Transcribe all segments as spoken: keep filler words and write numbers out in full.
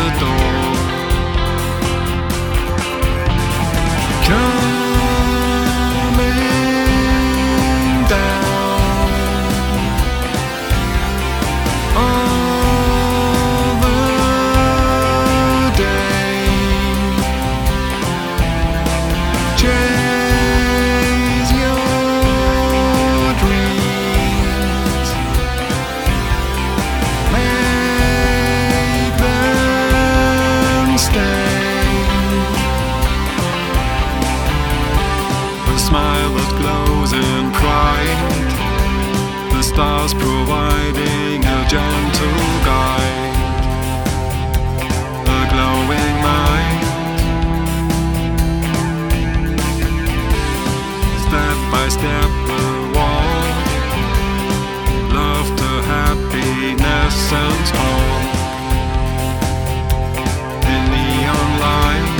the door. Coming down all the day. Chase your dreams, make them stay. A smile that glows in pride, the stars providing a gentle guide, a glowing mind, step by step a walk, love to happiness and hope. In neon light,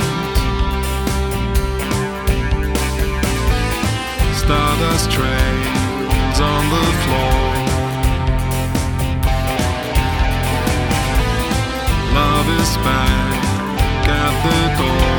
stardust trails on the floor. Love is back at the door.